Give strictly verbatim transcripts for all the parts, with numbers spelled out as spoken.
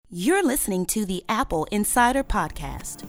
You're listening to the Apple Insider Podcast.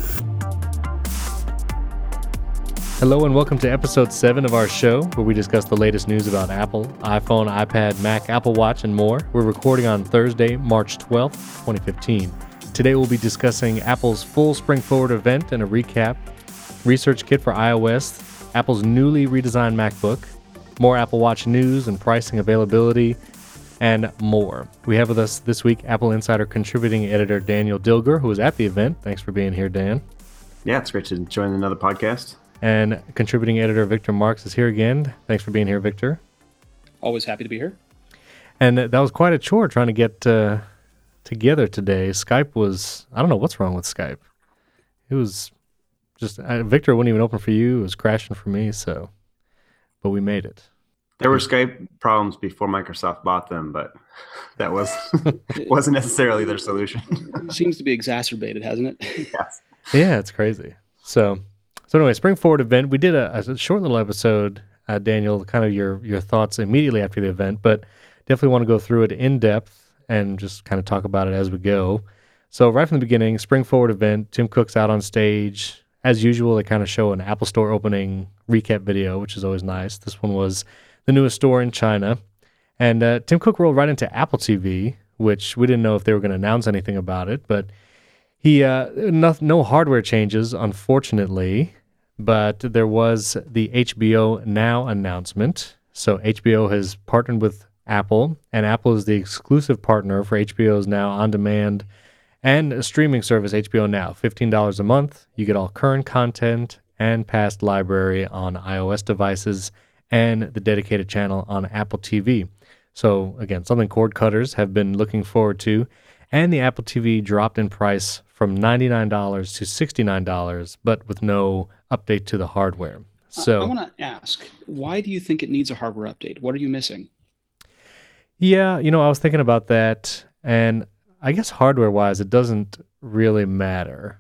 Hello and welcome to episode seven of our show, where we discuss the latest news about Apple, iPhone, iPad, Mac, Apple Watch, and more. We're recording on Thursday, March twelfth, twenty fifteen. Today we'll be discussing Apple's full Spring Forward event and a recap, research kit for iOS, Apple's newly redesigned MacBook, more Apple Watch news and pricing availability, and more. We have with us this week Apple Insider contributing editor Daniel Dilger, who was at the event. Thanks for being here, Dan. Yeah, it's great to join another podcast. And contributing editor Victor Marks is here again. Thanks for being here, Victor. Always happy to be here. And that was quite a chore trying to get uh, together today. Skype was, I don't know what's wrong with Skype. It was just, uh, Victor wouldn't even open for you. It was crashing for me, so, but we made it. There were Skype problems before Microsoft bought them, but that was wasn't necessarily their solution. It seems to be exacerbated, hasn't it? Yes. Yeah, it's crazy. So, so anyway, Spring Forward event. We did a, a short little episode, uh, Daniel, kind of your your thoughts immediately after the event, but definitely want to go through it in depth and just kind of talk about it as we go. So right from the beginning, Spring Forward event, Tim Cook's out on stage. As usual, they kind of show an Apple Store opening recap video, which is always nice. This one was the newest store in China. And uh, Tim Cook rolled right into Apple T V, which we didn't know if they were going to announce anything about it, but he uh, no, no hardware changes, unfortunately, but there was the H B O Now announcement. So H B O has partnered with Apple, and Apple is the exclusive partner for H B O's Now on-demand and a streaming service, H B O Now. fifteen dollars a month. You get all current content and past library on iOS devices and the dedicated channel on Apple T V. So again, something cord cutters have been looking forward to. And the Apple T V dropped in price from ninety-nine dollars to sixty-nine dollars, but with no update to the hardware. So I, I want to ask, why do you think it needs a hardware update? What are you missing? Yeah, you know, I was thinking about that, and I guess hardware-wise, it doesn't really matter.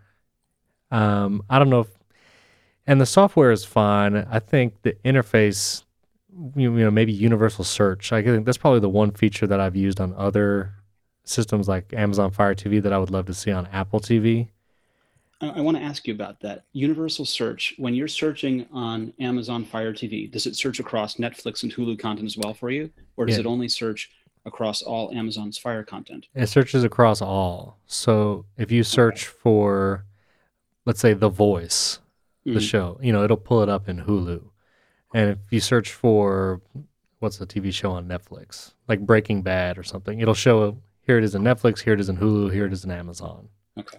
Um, I don't know if And the software is fine. I think the interface, you know, maybe universal search. I think that's probably the one feature that I've used on other systems like Amazon Fire T V that I would love to see on Apple T V. I, I want to ask you about that. Universal search, when you're searching on Amazon Fire T V, does it search across Netflix and Hulu content as well for you? Or does Yeah. it only search across all Amazon's Fire content? It searches across all. So if you search okay. for, let's say, The Voice, the mm. show, you know, it'll pull it up in Hulu. And if you search for, what's the T V show on Netflix, like Breaking Bad or something, it'll show, here it is in Netflix, here it is in Hulu, here it is in Amazon. Okay.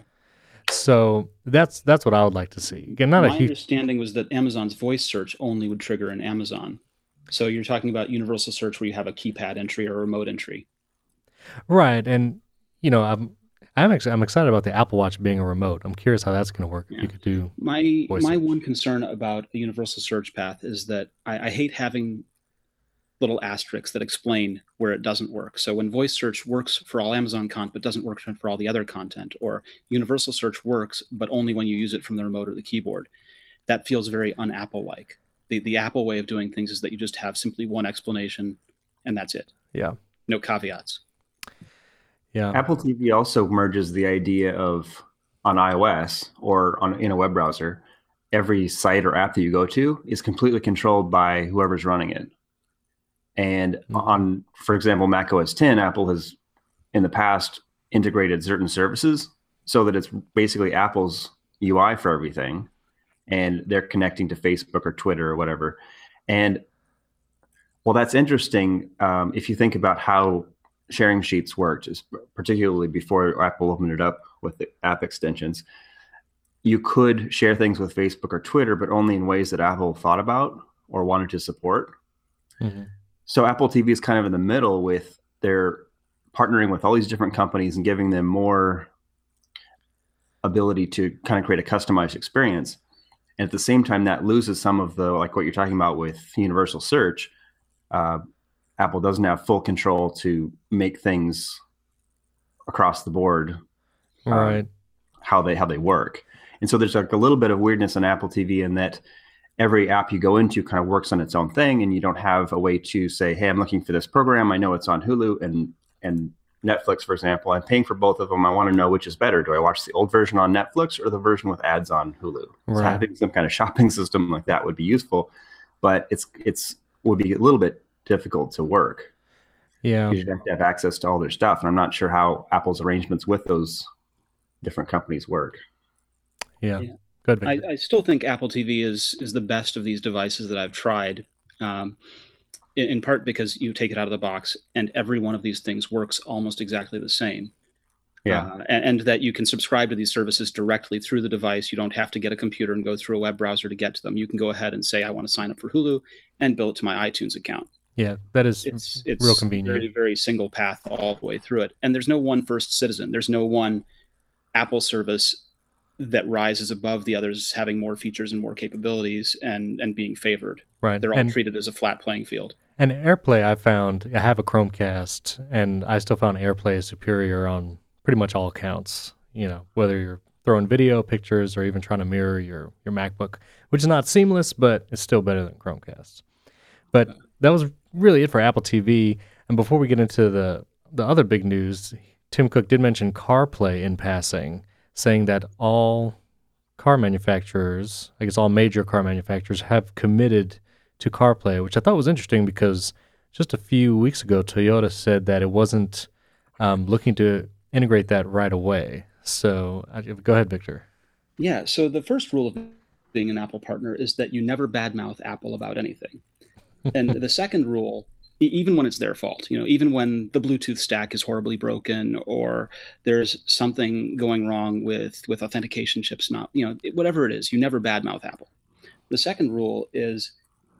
So that's that's what I would like to see. Again, not My a huge... understanding was that Amazon's voice search only would trigger in Amazon. So you're talking about universal search where you have a keypad entry or a remote entry. Right. And, you know, I'm I'm, ex- I'm excited about the Apple Watch being a remote. I'm curious how that's going to work. Yeah. If you could do my voice my search. one concern about a universal search path is that I, I hate having little asterisks that explain where it doesn't work. So when voice search works for all Amazon content but doesn't work for all the other content, or universal search works but only when you use it from the remote or the keyboard, that feels very un-Apple-like. The the Apple way of doing things is that you just have simply one explanation and that's it. Yeah. No caveats. Yeah. Apple T V also merges the idea of, on iOS or on in a web browser, every site or app that you go to is completely controlled by whoever's running it. And mm-hmm. on, for example, Mac O S ten, Apple has in the past integrated certain services so that it's basically Apple's U I for everything. And they're connecting to Facebook or Twitter or whatever. And well, that's interesting um, if you think about how sharing sheets worked, particularly before Apple opened it up with the app extensions. You could share things with Facebook or Twitter, but only in ways that Apple thought about or wanted to support. Mm-hmm. So Apple T V is kind of in the middle with their partnering with all these different companies and giving them more ability to kind of create a customized experience. And at the same time, that loses some of the, like what you're talking about with universal search. Uh, Apple doesn't have full control to make things across the board, right? Um, how they how they work, and so there's like a little bit of weirdness on Apple T V in that every app you go into kind of works on its own thing, and you don't have a way to say, "Hey, I'm looking for this program. I know it's on Hulu," and and Netflix, for example, I'm paying for both of them. I want to know which is better. Do I watch the old version on Netflix or the version with ads on Hulu? Right. So having some kind of shopping system like that would be useful, but it's it's would be a little bit difficult to work. Yeah, because you have to have access to all their stuff, and I'm not sure how Apple's arrangements with those different companies work. Yeah, Yeah. good. I, I still think Apple T V is is the best of these devices that I've tried. Um, in, in part because you take it out of the box and every one of these things works almost exactly the same. Yeah. Uh, and, and that you can subscribe to these services directly through the device. You don't have to get a computer and go through a web browser to get to them. You can go ahead and say, I want to sign up for Hulu and bill it to my iTunes account. Yeah, that is It's it's real convenient. very, very single path all the way through it. And there's no one first citizen. There's no one Apple service that rises above the others, having more features and more capabilities and, and being favored. Right. They're all and, treated as a flat playing field. And AirPlay, I found, I have a Chromecast, and I still found AirPlay is superior on pretty much all accounts. You know, whether you're throwing video, pictures, or even trying to mirror your, your MacBook, which is not seamless, but it's still better than Chromecast. But that was really it for Apple T V. And before we get into the, the other big news, Tim Cook did mention CarPlay in passing, saying that all car manufacturers, I guess all major car manufacturers, have committed to CarPlay, which I thought was interesting because just a few weeks ago, Toyota said that it wasn't um, looking to integrate that right away. So uh, go ahead, Victor. Yeah, so the first rule of being an Apple partner is that you never badmouth Apple about anything. And the second rule, even when it's their fault, you know, even when the Bluetooth stack is horribly broken or there's something going wrong with, with authentication chips, not, you know, whatever it is, you never badmouth Apple. The second rule is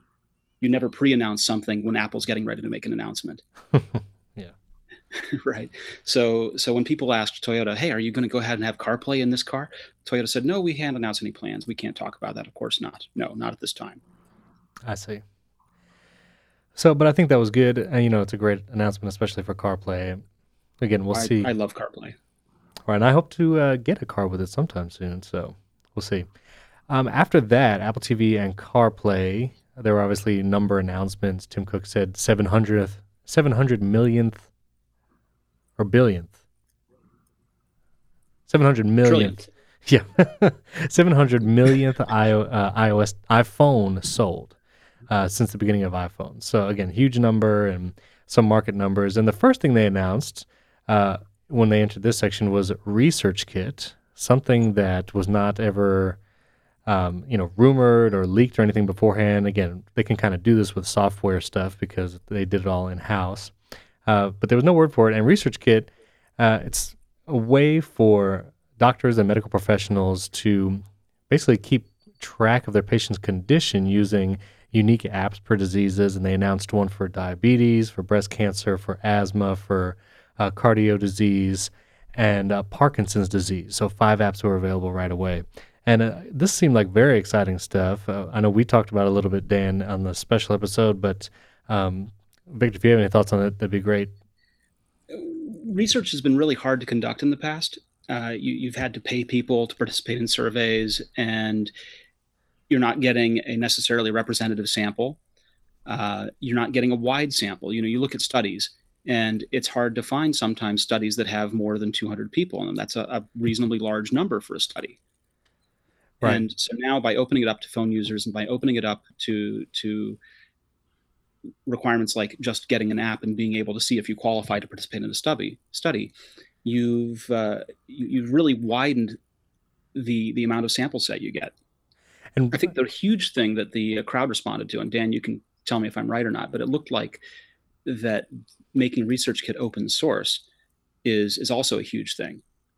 you never pre-announce something when Apple's getting ready to make an announcement. Yeah. Right. So, so when people asked Toyota, hey, are you going to go ahead and have CarPlay in this car? Toyota said, no, we can't announce any plans. We can't talk about that. Of course not. No, not at this time. I see. So, but I think that was good. And, you know, it's a great announcement, especially for CarPlay. Again, we'll I, see. I love CarPlay. All right, and I hope to uh, get a car with it sometime soon. So we'll see. Um, after that, Apple T V and CarPlay, there were obviously number announcements. Tim Cook said seven hundredth, seven hundred millionth or billionth. seven hundred millionth. Trillionth. Yeah. seven hundred millionth I O, uh, iOS iPhone sold. Uh, since the beginning of iPhone. So again, huge number and some market numbers. And the first thing they announced uh, when they entered this section was ResearchKit, something that was not ever, um, you know, rumored or leaked or anything beforehand. Again, they can kind of do this with software stuff because they did it all in-house. Uh, but there was no word for it. And ResearchKit, uh, it's a way for doctors and medical professionals to basically keep track of their patient's condition using unique apps per diseases, and they announced one for diabetes, for breast cancer, for asthma, for uh, cardio disease, and uh, Parkinson's disease. So five apps were available right away. And uh, this seemed like very exciting stuff. Uh, I know we talked about it a little bit, Dan, on the special episode, but um, Victor, if you have any thoughts on it, that'd be great. Research has been really hard to conduct in the past. Uh, you, you've had to pay people to participate in surveys, and you're not getting a necessarily representative sample. Uh, you're not getting a wide sample. You know, you look at studies, and it's hard to find sometimes studies that have more than two hundred people in them. That's a, a reasonably large number for a study. Right. And so now by opening it up to phone users and by opening it up to to requirements like just getting an app and being able to see if you qualify to participate in a study, study, you've uh, you, you've really widened the the amount of sample set you get. And I think the huge thing that the crowd responded to, and Dan, you can tell me if I'm right or not, but it looked like that making ResearchKit open source is is also a huge thing.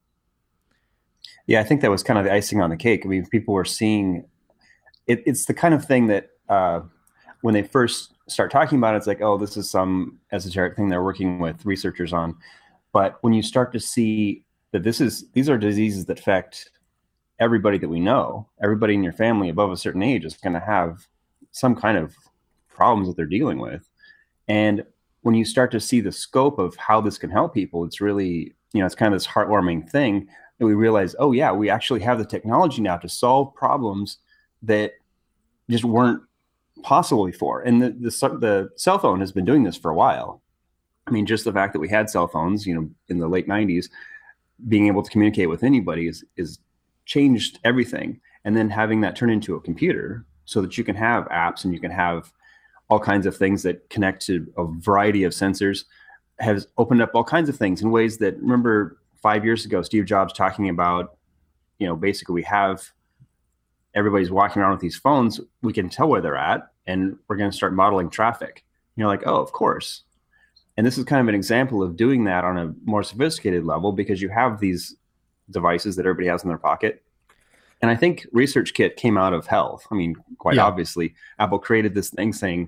Yeah, I think that was kind of the icing on the cake. I mean, people were seeing it, it's the kind of thing that uh, when they first start talking about it, it's like, oh, this is some esoteric thing they're working with researchers on. But when you start to see that this is these are diseases that affect everybody that we know, everybody in your family above a certain age is going to have some kind of problems that they're dealing with. And when you start to see the scope of how this can help people, it's really, you know, it's kind of this heartwarming thing that we realize, oh yeah, we actually have the technology now to solve problems that just weren't possible before. And the, the, the cell phone has been doing this for a while. I mean, just the fact that we had cell phones, you know, in the late nineties, being able to communicate with anybody is, is changed everything. And then having that turn into a computer so that you can have apps and you can have all kinds of things that connect to a variety of sensors has opened up all kinds of things in ways that, remember five years ago, Steve Jobs talking about, you know, basically we have everybody's walking around with these phones, we can tell where they're at and we're going to start modeling traffic. And you're like, oh, of course. And this is kind of an example of doing that on a more sophisticated level because you have these devices that everybody has in their pocket. And I think ResearchKit came out of health. I mean, quite yeah. obviously, Apple created this thing saying,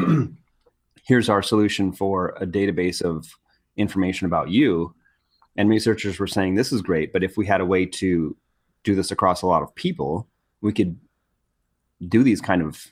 here's our solution for a database of information about you. And researchers were saying, this is great, but if we had a way to do this across a lot of people, we could do these kind of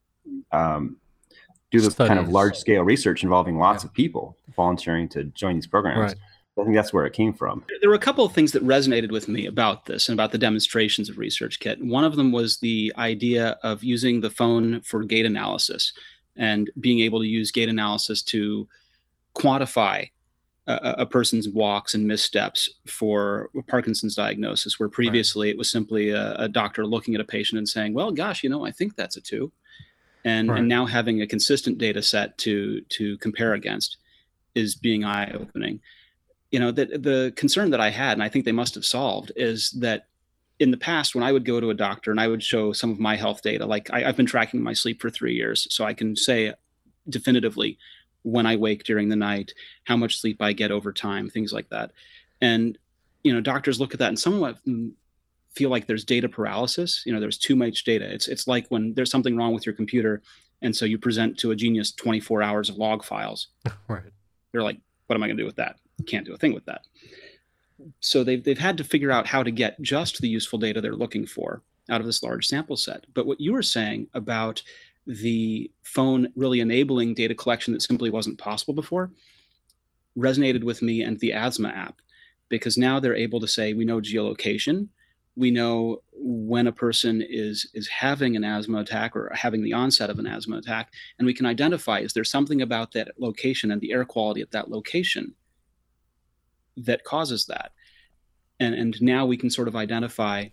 um, do this Studies. kind of large scale research involving lots yeah. of people volunteering to join these programs. Right. I think that's where it came from. There were a couple of things that resonated with me about this and about the demonstrations of ResearchKit. One of them was the idea of using the phone for gait analysis and being able to use gait analysis to quantify a, a person's walks and missteps for Parkinson's diagnosis, where previously right. it was simply a, a doctor looking at a patient and saying, well, gosh, you know, I think that's a two. And, right. and now having a consistent data set to to compare against is being eye-opening. You know, that the concern that I had, and I think they must have solved, is that in the past, when I would go to a doctor and I would show some of my health data, like I, I've been tracking my sleep for three years, so I can say definitively when I wake during the night, how much sleep I get over time, things like that. And, you know, doctors look at that and somewhat feel like there's data paralysis. You know, there's too much data. It's it's like when there's something wrong with your computer, and so you present to a genius twenty-four hours of log files. Right. They're like, what am I going to do with that? Can't do a thing with that. So they've they've had to figure out how to get just the useful data they're looking for out of this large sample set. But what you were saying about the phone really enabling data collection that simply wasn't possible before resonated with me and the asthma app, because now they're able to say, we know geolocation, we know when a person is is having an asthma attack or having the onset of an asthma attack, and we can identify, is there something about that location and the air quality at that location that causes that? And and now we can sort of identify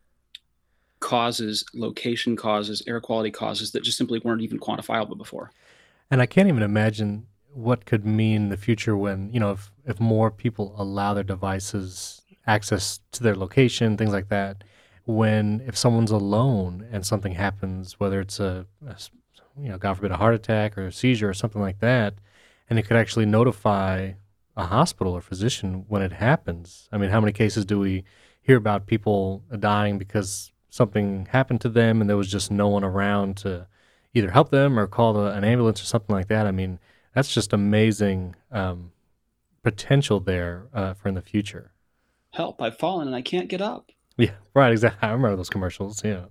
causes, location causes, air quality causes that just simply weren't even quantifiable before. And I can't even imagine what could mean in the future when, you know, if, if more people allow their devices access to their location, things like that, when if someone's alone and something happens, whether it's a, a you know, God forbid, a heart attack or a seizure or something like that, and it could actually notify a hospital or physician when it happens. I mean, how many cases do we hear about people dying because something happened to them and there was just no one around to either help them or call the, an ambulance or something like that? I mean, that's just amazing um, potential there uh, for in the future. Help, I've fallen and I can't get up. Yeah, right, exactly. I remember those commercials, yeah.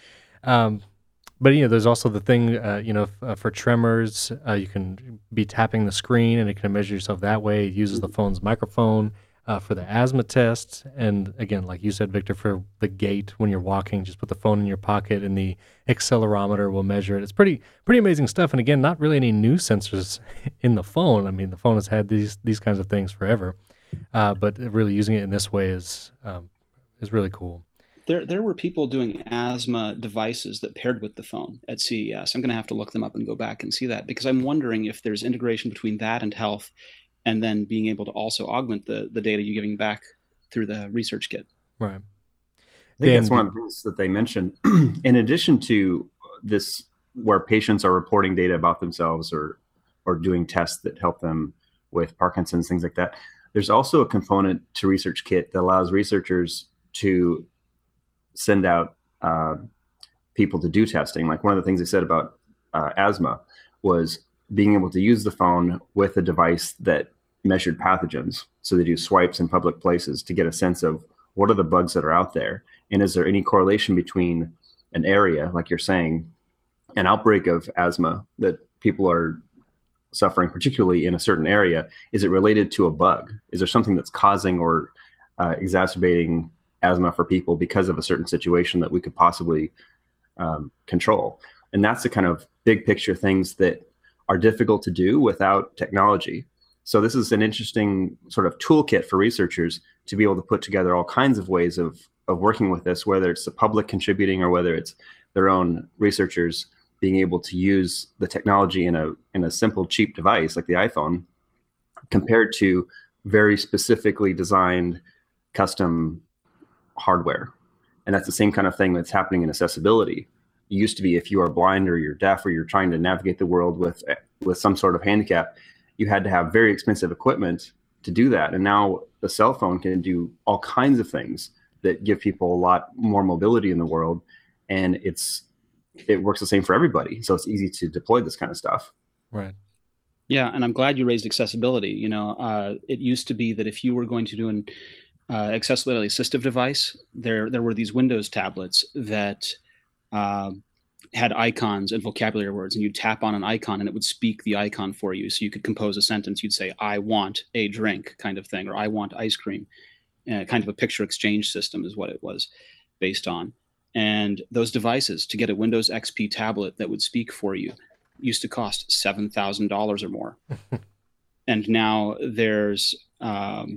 Um, but, you know, there's also the thing, uh, you know, f- uh, for tremors, uh, you can be tapping the screen and it can measure yourself that way. It uses the phone's microphone uh, for the asthma test. And again, like you said, Victor, for the gait when you're walking, just put the phone in your pocket and the accelerometer will measure it. It's pretty pretty amazing stuff. And again, not really any new sensors in the phone. I mean, the phone has had these these kinds of things forever. Uh, but really using it in this way is um, is really cool. There there were people doing asthma devices that paired with the phone at C E S. I'm going to have to look them up and go back and see that, because I'm wondering if there's integration between that and health, and then being able to also augment the, the data you're giving back through the ResearchKit. Right. I think that's one of the things that they mentioned. In addition to this, where patients are reporting data about themselves or or doing tests that help them with Parkinson's, things like that, there's also a component to ResearchKit that allows researchers to send out uh, people to do testing. Like one of the things they said about uh, asthma was being able to use the phone with a device that measured pathogens. So they do swipes in public places to get a sense of what are the bugs that are out there, and is there any correlation between an area, like you're saying, an outbreak of asthma that people are suffering, particularly in a certain area, is it related to a bug? Is there something that's causing or uh, exacerbating asthma for people because of a certain situation that we could possibly um, control? And that's the kind of big picture things that are difficult to do without technology. So this is an interesting sort of toolkit for researchers to be able to put together all kinds of ways of, of working with this, whether it's the public contributing or whether it's their own researchers being able to use the technology in a in a simple, cheap device like the iPhone, compared to very specifically designed custom hardware. And that's the same kind of thing that's happening in accessibility. It used to be if you are blind or you're deaf or you're trying to navigate the world with with some sort of handicap, you had to have very expensive equipment to do that. And now the cell phone can do all kinds of things that give people a lot more mobility in the world. And it's it works the same for everybody. So it's easy to deploy this kind of stuff. Right. Yeah, and I'm glad you raised accessibility. You know, uh, it used to be that if you were going to do an uh, accessibility assistive device, there there were these Windows tablets that uh, had icons and vocabulary words, and you'd tap on an icon and it would speak the icon for you. So you could compose a sentence. You'd say, "I want a drink," kind of thing, or "I want ice cream." Uh, kind of a picture exchange system is what it was based on. And those devices, to get a Windows X P tablet that would speak for you, used to cost seven thousand dollars or more. And now there's, um,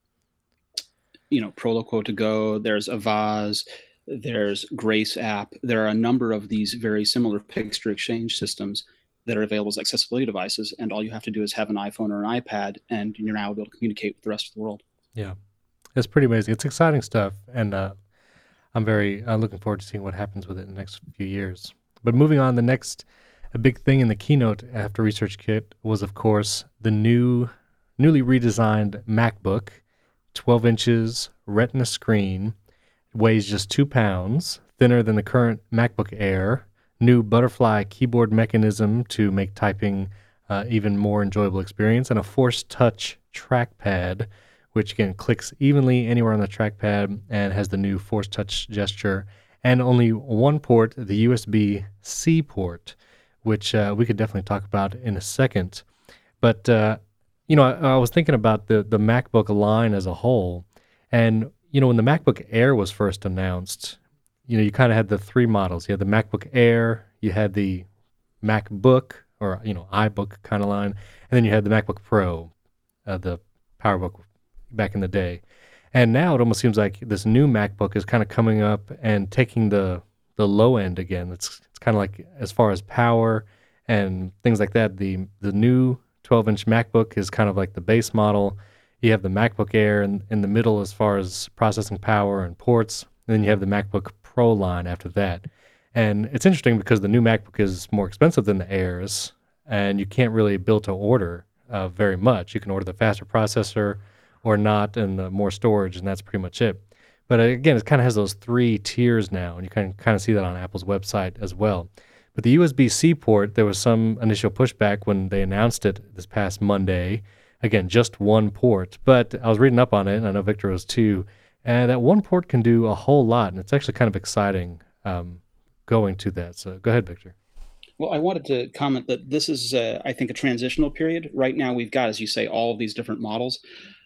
you know, Proloquo to go, there's Avaz, there's Grace app. There are a number of these very similar picture exchange systems that are available as accessibility devices. And all you have to do is have an iPhone or an iPad, and you're now able to communicate with the rest of the world. Yeah, it's pretty amazing. It's exciting stuff. And uh, I'm very uh, looking forward to seeing what happens with it in the next few years. But moving on, the next a big thing in the keynote after ResearchKit was, of course, the new, newly redesigned MacBook, twelve inches, Retina screen, weighs just two pounds, thinner than the current MacBook Air, new butterfly keyboard mechanism to make typing uh, even more enjoyable experience, and a Force Touch trackpad, which again clicks evenly anywhere on the trackpad and has the new Force Touch gesture, and only one port, the U S B C port, which uh, we could definitely talk about in a second. But, uh, you know, I, I was thinking about the, the MacBook line as a whole. And, you know, when the MacBook Air was first announced, you know, you kind of had the three models. You had the MacBook Air, you had the MacBook, or, you know, iBook kind of line, and then you had the MacBook Pro, uh, the PowerBook back in the day. And now it almost seems like this new MacBook is kind of coming up and taking the the low end again. It's it's kind of like, as far as power and things like that, the the new twelve inch MacBook is kind of like the base model. You have the MacBook Air in, in the middle as far as processing power and ports. And then you have the MacBook Pro line after that. And it's interesting because the new MacBook is more expensive than the Airs, and you can't really build to order uh, very much. You can order the faster processor or not, and the more storage, and that's pretty much it. But again, it kind of has those three tiers now, and you can kind of see that on Apple's website as well. But the U S B C port, there was some initial pushback when they announced it this past Monday. Again, just one port. But I was reading up on it, and I know Victor was too, and that one port can do a whole lot, and it's actually kind of exciting um, going to that. So go ahead, Victor. Well, I wanted to comment that this is, uh, I think, a transitional period. Right now, we've got, as you say, all of these different models.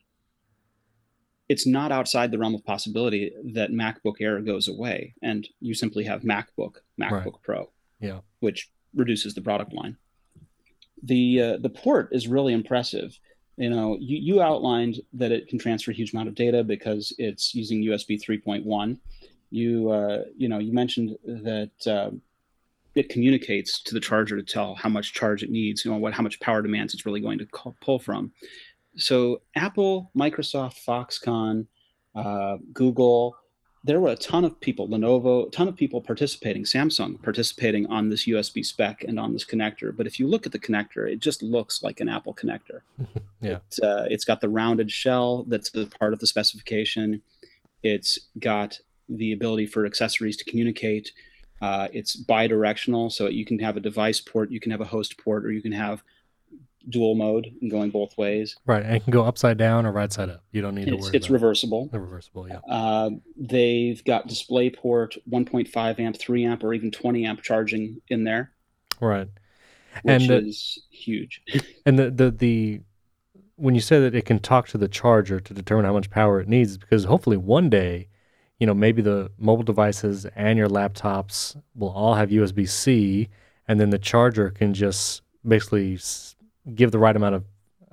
It's not outside the realm of possibility that MacBook Air goes away, and you simply have MacBook, MacBook Right. Pro, Yeah. which reduces the product line. The uh, the port is really impressive. You know, you, you outlined that it can transfer a huge amount of data because it's using U S B three point one. You uh, you know, you mentioned that uh, it communicates to the charger to tell how much charge it needs, you know, what how much power demands it's really going to call, pull from. So Apple, Microsoft, Foxconn, uh, Google, there were a ton of people, Lenovo, a ton of people participating, Samsung participating on this U S B spec and on this connector. But if you look at the connector, it just looks like an Apple connector. Yeah. It's, uh, it's got the rounded shell that's a part of the specification. It's got the ability for accessories to communicate. Uh, it's bi-directional, so you can have a device port, you can have a host port, or you can have dual mode and going both ways. Right, and it can go upside down or right side up. You don't need to It's, worry it's about reversible. the reversible, yeah. Uh, they've got DisplayPort, one point five amp, three amp, or even twenty amp charging in there, Right. which And uh, is huge. and the, the the when you say that it can talk to the charger to determine how much power it needs, because hopefully one day, you know, maybe the mobile devices and your laptops will all have U S B C, and then the charger can just basically s- give the right amount of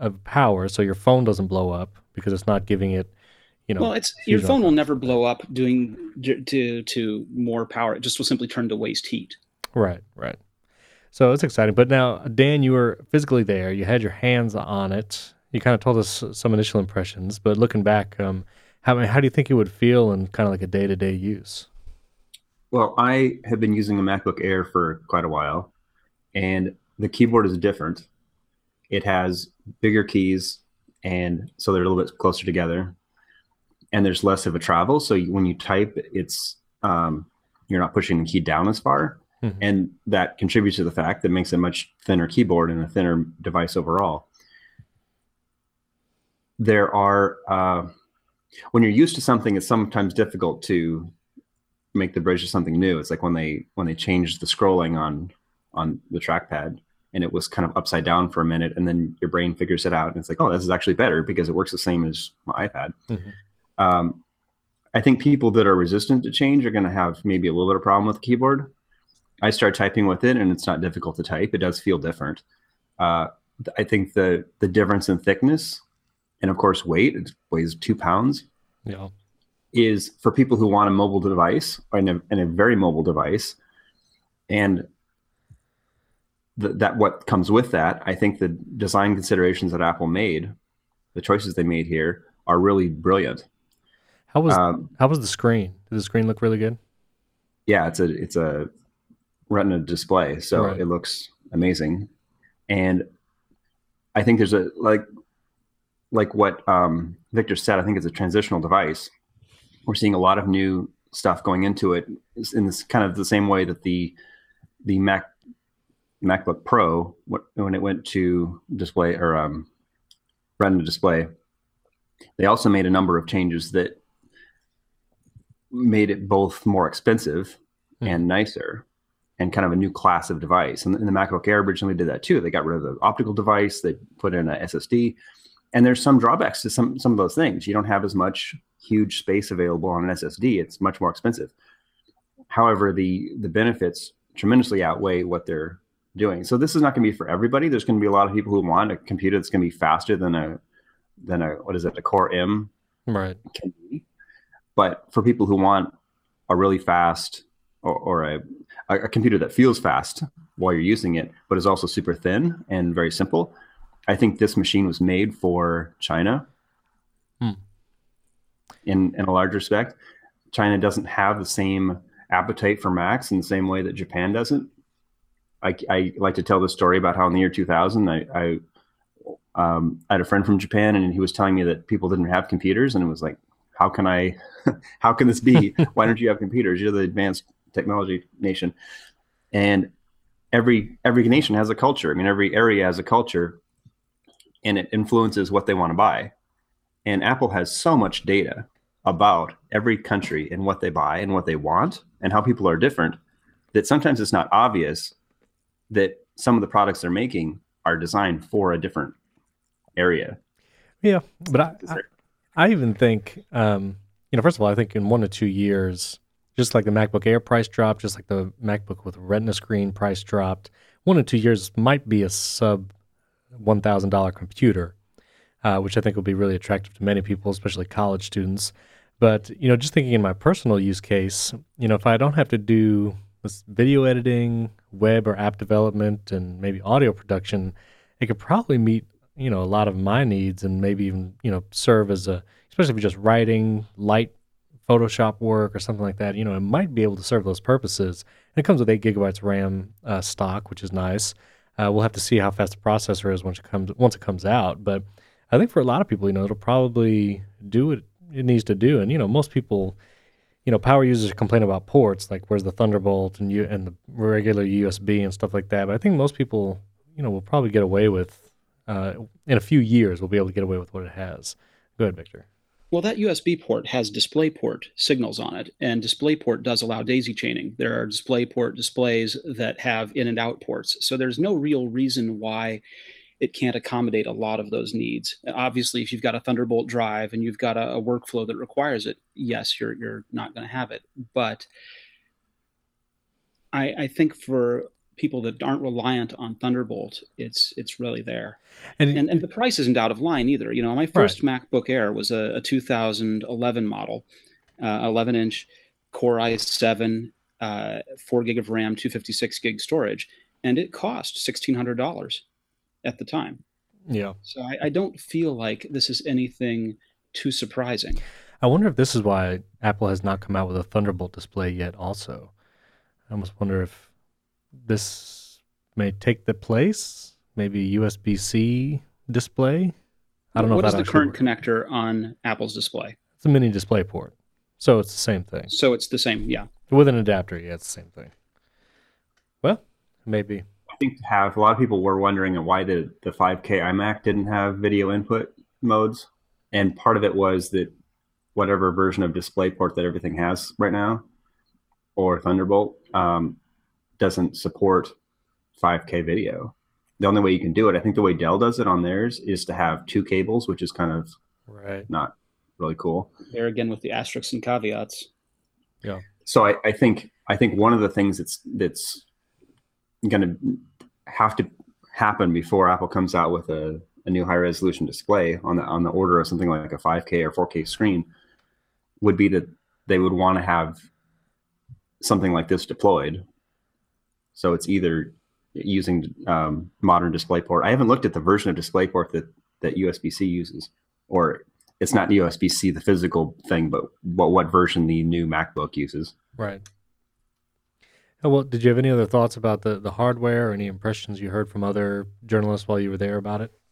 of power, so your phone doesn't blow up because it's not giving it, you know. Well, it's your huge phone amount- will never blow up doing to to more power. It just will simply turn to waste heat. Right, right. So it's exciting. But now, Dan, you were physically there. You had your hands on it. You kind of told us some initial impressions, but looking back, um, how how do you think it would feel in kind of like a day-to-day use? Well, I have been using a MacBook Air for quite a while, and the keyboard is different. It has bigger keys, and so they're a little bit closer together, and there's less of a travel. So you, when you type, it's um, you're not pushing the key down as far, mm-hmm. and that contributes to the fact that it makes a much thinner keyboard and a thinner device overall. There are uh, when you're used to something, it's sometimes difficult to make the bridge to something new. It's like when they when they changed the scrolling on on the trackpad, and it was kind of upside down for a minute, and then your brain figures it out, and it's like, oh, this is actually better because it works the same as my iPad. Mm-hmm. Um, I think people that are resistant to change are going to have maybe a little bit of problem with the keyboard. I start typing with it, and it's not difficult to type. It does feel different. Uh, I think the the difference in thickness and, of course, weight, it weighs two pounds, yeah, is for people who want a mobile device and a, and a very mobile device. And th- that what comes with that, I think the design considerations that Apple made, the choices they made here, are really brilliant. How was um, how was the screen? Did the screen look really good? Yeah, it's a it's a Retina display, so right. It looks amazing. And I think there's a like like what um, Victor said. I think it's a transitional device. We're seeing a lot of new stuff going into it in this kind of the same way that the the Mac MacBook Pro, when it went to display or um, Retina display, they also made a number of changes that made it both more expensive mm. and nicer, and kind of a new class of device. And, and the MacBook Air originally did that too. They got rid of the optical device, they put in a S S D, and there's some drawbacks to some some of those things. You don't have as much huge space available on an S S D. It's much more expensive. However, the the benefits tremendously outweigh what they're doing. So this is not going to be for everybody. There's going to be a lot of people who want a computer that's going to be faster than a than a what is it, a Core M, right? Can be. But for people who want a really fast or, or a a computer that feels fast while you're using it, but is also super thin and very simple, I think this machine was made for China. Hmm. In in a large respect, China doesn't have the same appetite for Macs in the same way that Japan doesn't. I, I like to tell the story about how in the year two thousand, I, I, um, I had a friend from Japan, and he was telling me that people didn't have computers, and it was like, how can I, how can this be? Why don't you have computers? You're the advanced technology nation. And every every nation has a culture. I mean, every area has a culture, and it influences what they want to buy. And Apple has so much data about every country and what they buy and what they want and how people are different that sometimes it's not obvious that some of the products they're making are designed for a different area. Yeah, but I, I, I even think, um, you know, first of all, I think in one to two years, just like the MacBook Air price dropped, just like the MacBook with Retina screen price dropped, one to two years might be a sub one thousand dollars computer, uh, which I think will be really attractive to many people, especially college students. But, you know, just thinking in my personal use case, you know, if I don't have to do this video editing, web or app development, and maybe audio production, it could probably meet, you know, a lot of my needs and maybe even, you know, serve as a, especially if you're just writing light Photoshop work or something like that, you know, it might be able to serve those purposes. And it comes with eight gigabytes RAM uh, stock, which is nice. Uh, we'll have to see how fast the processor is once it comes once it comes out. But I think for a lot of people, you know, it'll probably do what it needs to do. And, you know, most people, you know, power users complain about ports, like where's the Thunderbolt and you and the regular U S B and stuff like that. But I think most people, you know, will probably get away with, uh, in a few years, we'll be able to get away with what it has. Go ahead, Victor. Well, that U S B port has DisplayPort signals on it, and DisplayPort does allow daisy chaining. There are DisplayPort displays that have in and out ports. So there's no real reason why it can't accommodate a lot of those needs. Obviously, if you've got a Thunderbolt drive and you've got a, a workflow that requires it, yes, you're you're not going to have it. But I, I think for people that aren't reliant on Thunderbolt, it's it's really there. And, And and the price isn't out of line either. You know, my first MacBook Air was a, a two thousand eleven model, uh, eleven inch Core i seven, uh, four gig of RAM, two fifty-six gig storage, and it cost sixteen hundred dollars at the time. yeah. So I, I don't feel like this is anything too surprising. I wonder if this is why Apple has not come out with a Thunderbolt display yet also. I almost wonder if this may take the place, maybe U S B-C display. I don't know What if is that the current works. connector on Apple's display? It's a mini display port. So it's the same thing. So it's the same, yeah. With an adapter, yeah, it's the same thing. Well, maybe. I think to have a lot of people were wondering why the, the five K iMac didn't have video input modes. And part of it was that whatever version of DisplayPort that everything has right now, or Thunderbolt, um, doesn't support five K video. The only way you can do it, I think the way Dell does it on theirs, is to have two cables, which is kind of Right. not really cool. There again with the asterisks and caveats. Yeah. So I, I think I think one of the things that's that's going to have to happen before Apple comes out with a, a new high resolution display on the on the order of something like a five K or four K screen would be that they would want to have something like this deployed. So it's either using um, modern DisplayPort. I haven't looked at the version of DisplayPort that that U S B-C uses, or it's not U S B-C, the physical thing, but what what version the new MacBook uses. Right. Oh, well, did you have any other thoughts about the, the hardware or any impressions you heard from other journalists while you were there about it?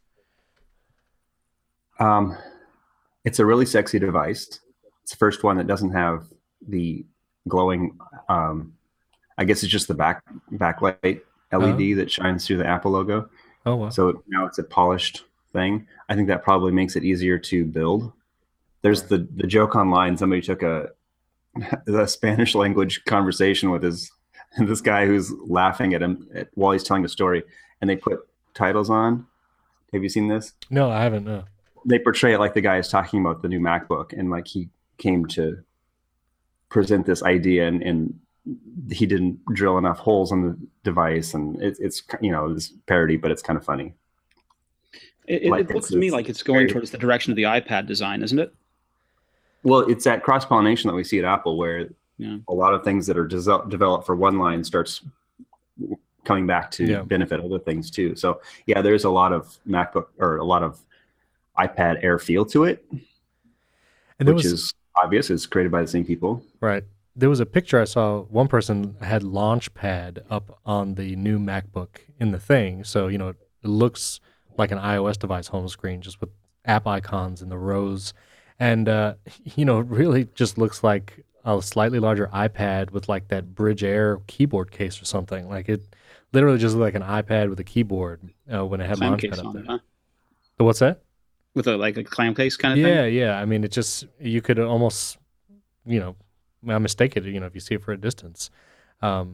Um, it's a really sexy device. It's the first one that doesn't have the glowing, um, I guess it's just the back backlight L E D Oh. that shines through the Apple logo. Oh, wow. So now it's a polished thing. I think that probably makes it easier to build. There's Right. the, the joke online. Somebody took a, a Spanish language conversation with his this guy who's laughing at him at, while he's telling the story, and they put titles on. Have you seen this? No, I haven't. No. They portray it like the guy is talking about the new MacBook, and like he came to present this idea, and, and he didn't drill enough holes on the device, and it, it's you know this parody, but it's kind of funny. It, it, Like it looks it's- to me it's like it's going very- towards the direction of the iPad design, isn't it? Well, it's that cross pollination that we see at Apple, where Yeah. a lot of things that are des- developed for one line starts coming back to Yeah. benefit other things too. So yeah, there's a lot of MacBook or a lot of iPad Air feel to it, And there which was, is obvious. It's created by the same people. right. There was a picture I saw. One person had Launchpad up on the new MacBook in the thing. So, you know, it looks like an iOS device home screen just with app icons in the rows. And, uh, you know, it really just looks like a slightly larger iPad with like that Bridge Air keyboard case or something. Like it literally just looked like an iPad with a keyboard uh, when it had Clam Launchpad case up on there. it, huh? So what's that? With a like a clam case kind of Yeah, thing. yeah. I mean, it just, you could almost, you know, well, mistake it, you know, if you see it for a distance. Um,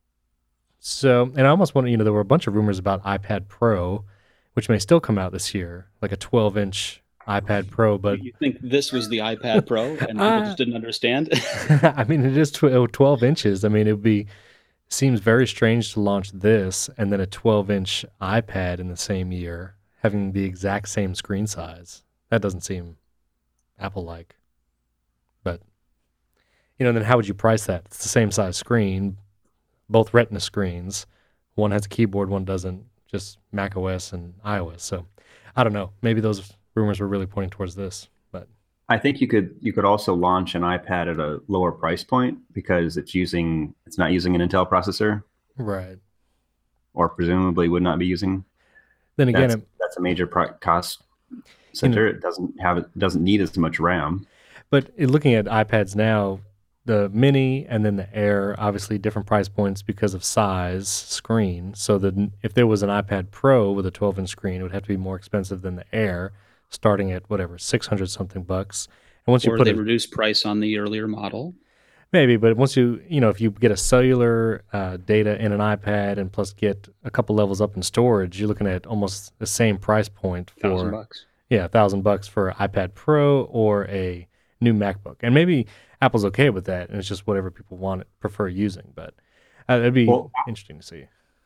so, and I almost wanted, you know, there were a bunch of rumors about iPad Pro, which may still come out this year, like a twelve inch iPad Pro, but You think this was the iPad Pro and people Uh, just didn't understand? I mean, it is tw- twelve inches. I mean, it would be, seems very strange to launch this and then a twelve inch iPad in the same year, having the exact same screen size. That doesn't seem Apple-like. But, you know, then how would you price that? It's the same size screen, both Retina screens. One has a keyboard, one doesn't, just Mac O S and iOS. So, I don't know. Maybe those rumors were really pointing towards this. But I think you could you could also launch an iPad at a lower price point because it's using it's not using an Intel processor, right. or presumably would not be using. Then again, That's, it- that's a major pro- cost center. It doesn't have it doesn't need as much RAM. But in looking at iPads now, the Mini and then the Air, obviously different price points because of size, screen. So that if there was an iPad Pro with a twelve inch screen, it would have to be more expensive than the Air, starting at whatever six hundred something bucks. And once you Or put they it, reduce price on the earlier model. maybe, but once you you know if you get a cellular uh, data in an iPad and plus get a couple levels up in storage, you're looking at almost the same price point Thousand for bucks. yeah, a thousand bucks for an iPad Pro or a new MacBook. And maybe Apple's okay with that, and it's just whatever people want prefer using. But uh, it'd be Well, interesting to see.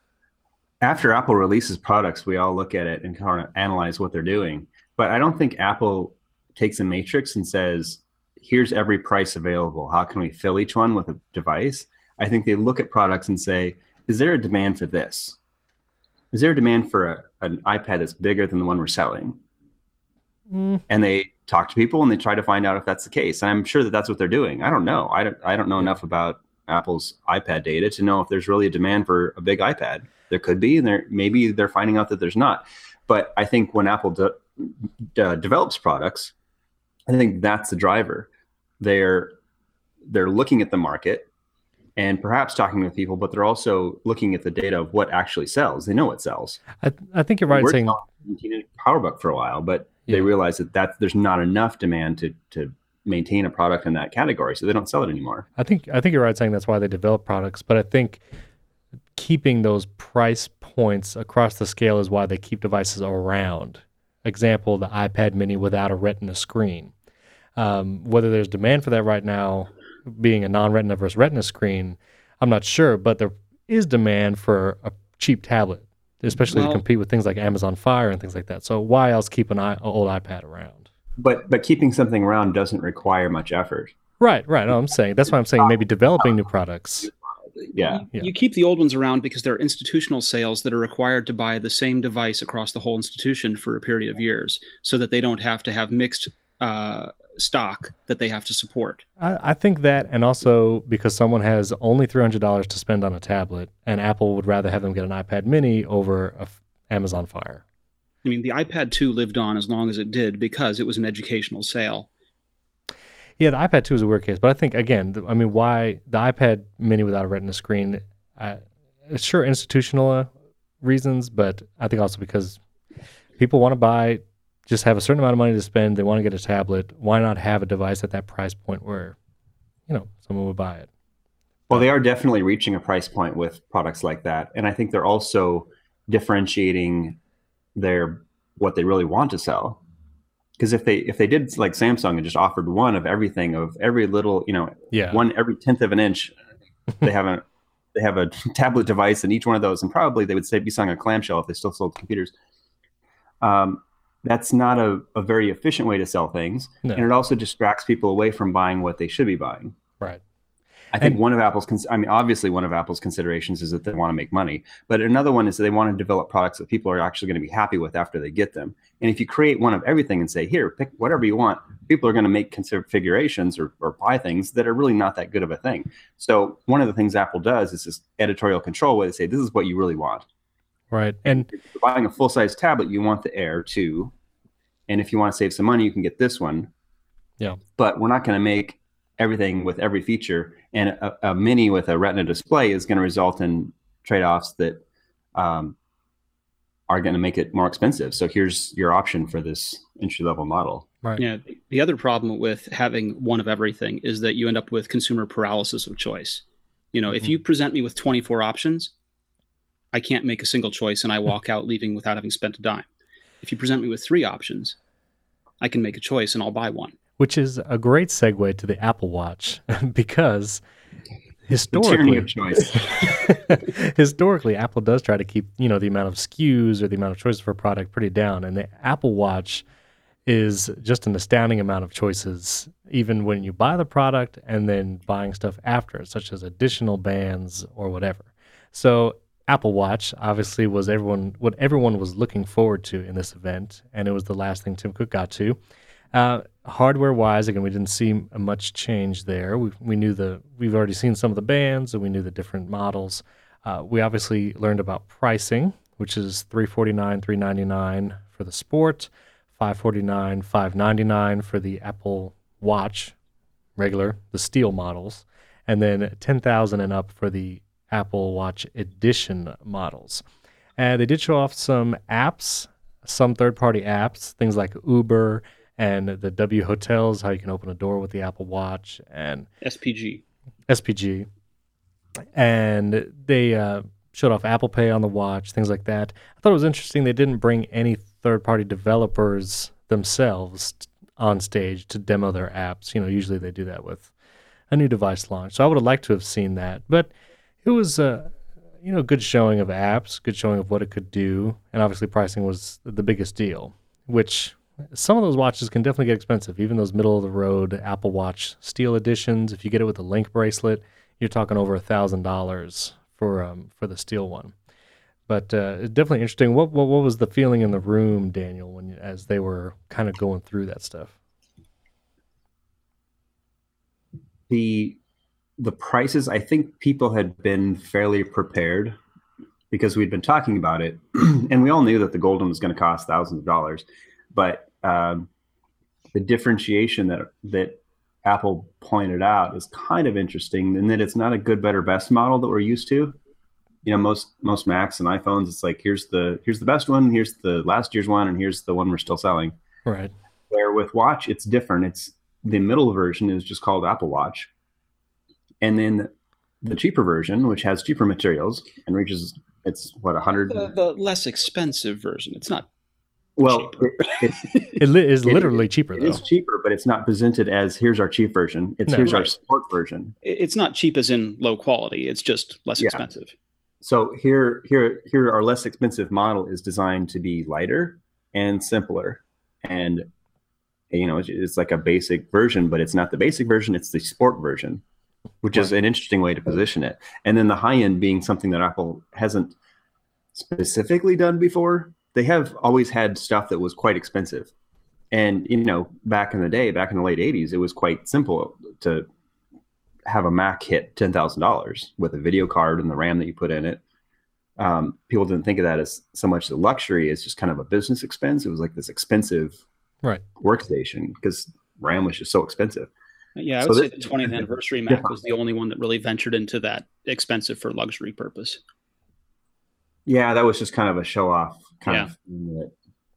After Apple releases products, we all look at it and kind of analyze what they're doing. But I don't think Apple takes a matrix and says, here's every price available. How can we fill each one with a device? I think they look at products and say, is there a demand for this? Is there a demand for a, an iPad that's bigger than the one we're selling? Mm. And they talk to people and they try to find out if that's the case. And I'm sure that that's what they're doing. I don't know. I don't, I don't know enough about Apple's iPad data to know if there's really a demand for a big iPad. There could be, and there maybe they're finding out that there's not. But I think when Apple de- de- develops products, I think that's the driver. They're they're looking at the market and perhaps talking with people, but they're also looking at the data of what actually sells. They know what sells. I, I think you're right in saying PowerBook for a while, but yeah. they realize that, that there's not enough demand to to maintain a product in that category, so they don't sell it anymore. I think I think you're right saying that's why they develop products, but I think keeping those price points across the scale is why they keep devices around. Example, the iPad mini without a Retina screen. Um, whether there's demand for that right now, being a non-Retina versus Retina screen, I'm not sure, but there is demand for a cheap tablet, especially well, to compete with things like Amazon Fire and things like that. So why else keep an, an old iPad around? But but keeping something around doesn't require much effort. Right, right. No, I'm saying that's why I'm saying maybe developing new products. Yeah. You, you keep the old ones around because they're institutional sales that are required to buy the same device across the whole institution for a period of years, so that they don't have to have mixed uh, stock that they have to support. I, I think that, and also because someone has only three hundred dollars to spend on a tablet, and Apple would rather have them get an iPad mini over a f- Amazon Fire. I mean, the iPad two lived on as long as it did because it was an educational sale. Yeah, the iPad two is a weird case, but I think, again, I mean, why the iPad mini without a Retina screen, uh, sure, institutional uh, reasons, but I think also because people want to buy, just have a certain amount of money to spend, they want to get a tablet, why not have a device at that price point where, you know, someone would buy it? Well, they are definitely reaching a price point with products like that, and I think they're also differentiating their what they really want to sell. Because if they if they did like Samsung and just offered one of everything, of every little, you know, yeah. one every tenth of an inch, they have a they have a tablet device in each one of those, and probably they would say be selling a clamshell if they still sold computers. Um, that's not a, a very efficient way to sell things, no. And it also distracts people away from buying what they should be buying. Right. I think and, one of Apple's, cons- I mean, obviously one of Apple's considerations is that they want to make money, but another one is that they want to develop products that people are actually going to be happy with after they get them. And if you create one of everything and say, here, pick whatever you want, people are going to make configurations or, or buy things that are really not that good of a thing. So one of the things Apple does is this editorial control where they say, this is what you really want. Right. And if you're buying a full-size tablet, you want the Air two. And if you want to save some money, you can get this one. Yeah. But we're not going to make everything with every feature, and a, a mini with a Retina display is going to result in trade-offs that um, are going to make it more expensive. So here's your option for this entry-level model. Right. Yeah. The other problem with having one of everything is that you end up with consumer paralysis of choice. You know, mm-hmm. if you present me with twenty-four options, I can't make a single choice, and I walk out leaving without having spent a dime. If you present me with three options, I can make a choice and I'll buy one. Which is a great segue to the Apple Watch, because historically, of choice. historically, Apple does try to keep, you know, the amount of S K Us or the amount of choices for a product pretty down, and the Apple Watch is just an astounding amount of choices, even when you buy the product and then buying stuff after, such as additional bands or whatever. So Apple Watch obviously was everyone what everyone was looking forward to in this event, and it was the last thing Tim Cook got to. Uh, hardware-wise, again, we didn't see much change there. We we knew the we've already seen some of the bands, and we knew the different models. Uh, we obviously learned about pricing, which is three hundred forty-nine dollars, three hundred ninety-nine dollars for the Sport, five hundred forty-nine dollars, five hundred ninety-nine dollars for the Apple Watch, regular, the Steel models, and then ten thousand dollars and up for the Apple Watch Edition models. And they did show off some apps, some third-party apps, things like Uber and the W Hotels, how you can open a door with the Apple Watch, and S P G. S P G. And they uh, showed off Apple Pay on the watch, things like that. I thought it was interesting they didn't bring any third-party developers themselves on stage to demo their apps. You know, usually they do that with a new device launch. So I would have liked to have seen that. But it was, uh, you know, good showing of apps, good showing of what it could do, and obviously pricing was the biggest deal, which some of those watches can definitely get expensive, even those middle-of-the-road Apple Watch Steel editions. If you get it with a link bracelet, you're talking over a thousand dollars for um for the steel one. But uh, it's definitely interesting. What, what what was the feeling in the room, Daniel, when as they were kind of going through that stuff? The the prices, I think people had been fairly prepared because we'd been talking about it, and we all knew that the Golden was going to cost thousands of dollars. But um, the differentiation that that Apple pointed out is kind of interesting in that it's not a good, better, best model that we're used to. You know, most most Macs and iPhones, it's like here's the here's the best one, here's the last year's one, and here's the one we're still selling. Right. Where with Watch, it's different. It's the middle version is just called Apple Watch, and then the cheaper version, which has cheaper materials and reaches it's what a hundred. The, the less expensive version. It's not. Well, it, it, it li- is literally it, cheaper, it though. It's cheaper, but it's not presented as here's our cheap version. It's No, here's right. our sport version. It's not cheap as in low quality. It's just less Yeah. expensive. So here, here, here, our less expensive model is designed to be lighter and simpler, and you know, it's, it's like a basic version, but it's not the basic version; it's the sport version, which is an interesting way to position it. And then the high end being something that Apple hasn't specifically done before. They have always had stuff that was quite expensive. And, you know, back in the day, back in the late eighties, it was quite simple to have a Mac hit ten thousand dollars with a video card and the RAM that you put in it. Um, people didn't think of that as so much the luxury as just kind of a business expense. It was like this expensive Right. workstation because RAM was just so expensive. Yeah, I So would say this- the twentieth anniversary Mac was the only one that really ventured into that expensive for luxury purpose. Yeah, that was just kind of a show off kind Yeah. of thing that,